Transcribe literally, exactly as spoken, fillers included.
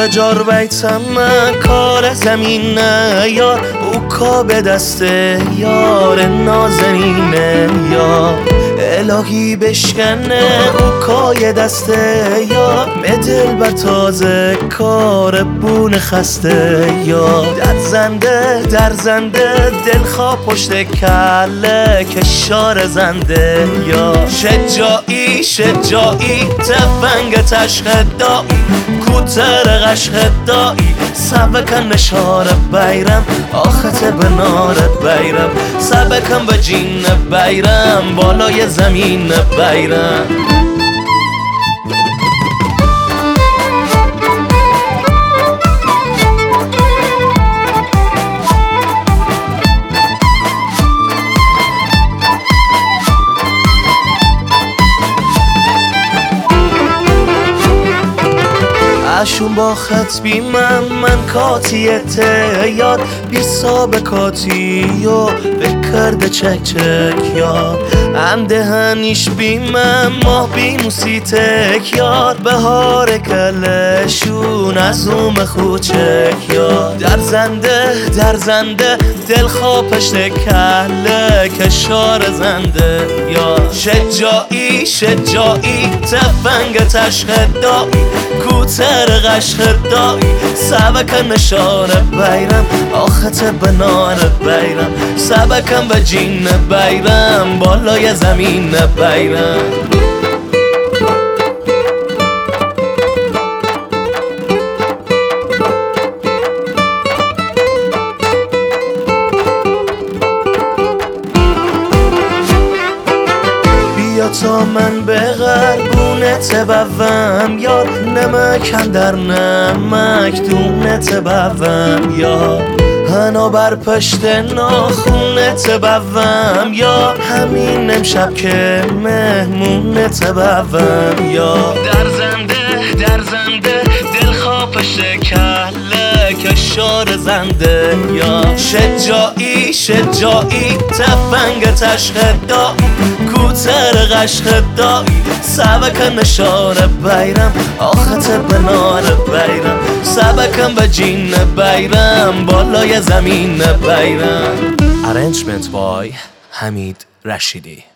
به جار بیتم کار زمینه یار او کا به دست یار نازنینه یار الهی بشکنه او کای دست یار مدل بر تازه کار بون خسته یار در زنده در زنده دل خواه پشت کله کشار زنده یار شجاعی شجاعی تفنگ تشخ دایی کوتر قشخ دایی سبکن نشار بیرم آخت به نار بیرم سبکن به جین بیرم بالای زمین بیرم اشون با خط بیمم من کاتیت یاد بی سابقاتی و بکرده چک چک یاد اندهنیش بیمم ماه بی موسیتک یاد بهار کلشون از اوم خوچک یاد در زنده در زنده دل خواه پشت کله کشار زنده یاد شجاعی شجاعی تفنگ تشخ دایی کوتر قشخ دایی سبکن نشار بیرم آخت به نار بیرم سبکن به جین بیرم بالای زمین بیرم تا من به قربونت بوم یار نمکن در نمک دونت بوم یار هنا بر پشت ناخونت بوم یا همین امشب که مهمونت بوم یا در زنده در زنده دل خواه پشت کله کشار زنده یا شجاعی شجاعی تفنگ تشخ دایی کوتر قشخ دایی سبکن نشار بیرم آخت به نار بیرم سبکن به جین بیرم بالای زمین بیرم. Arrangement by حمید رشیدی.